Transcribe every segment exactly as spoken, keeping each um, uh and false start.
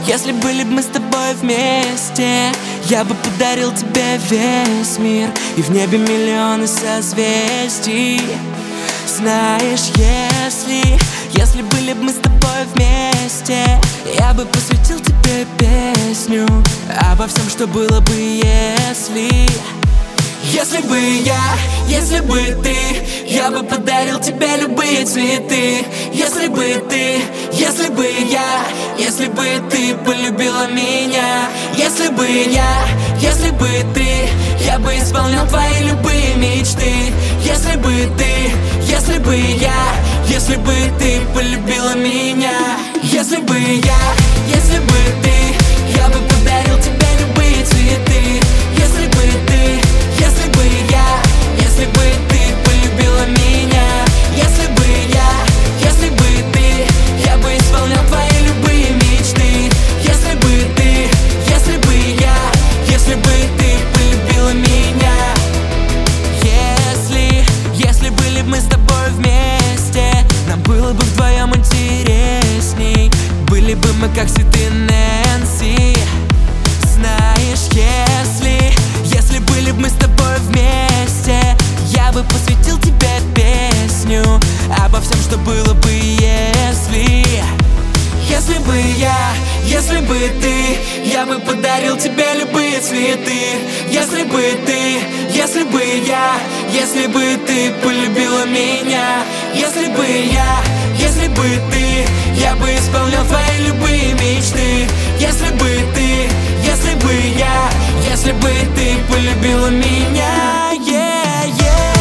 Если были бы мы с тобой вместе, я бы подарил тебе весь мир, и в небе миллионы созвездий. Знаешь, если, если были бы мы с тобой вместе, я бы посвятил тебе песню обо всем, что было бы, если. Если бы я, если бы ты, я бы подарил тебе любые цветы. Если бы ты, если бы я, если бы ты полюбила меня. Если бы я, если бы ты, я бы исполнял твои любые мечты. Если бы ты, если бы я, если бы ты полюбила меня. Если бы я, если бы ты, я бы подарил тебе любые цветы. Если бы ты, если бы я, если бы ты полюбила меня. Если бы я, если бы ты, я бы исполнял твои любые мечты. Если бы ты, если бы я, если бы ты полюбила меня. Если, если были бы мы с тобой вместе, нам было бы вдвоем интересней. Были бы мы как Сид и Нэнси. Знаешь, если, если были бы мы с тобой вместе, я бы посвятил тебе песню обо всем, что было бы, если. Если бы я, если бы ты, я бы подарил тебе любые цветы. Если бы ты, если бы я, если бы ты полюбила меня. Если бы я, если бы ты, я бы исполнял твои любые мечты. Если бы ты, если бы я, если бы ты полюбила меня. Yeah, yeah.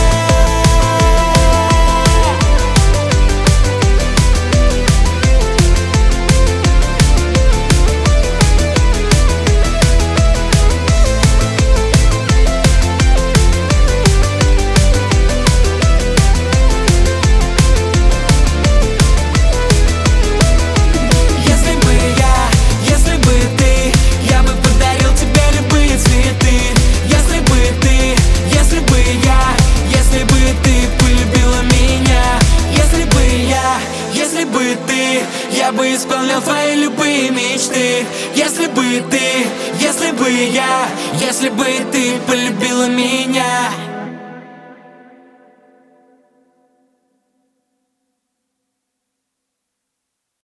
Я бы исполнял твои любые мечты. Если бы ты, если бы я, если бы ты полюбила меня.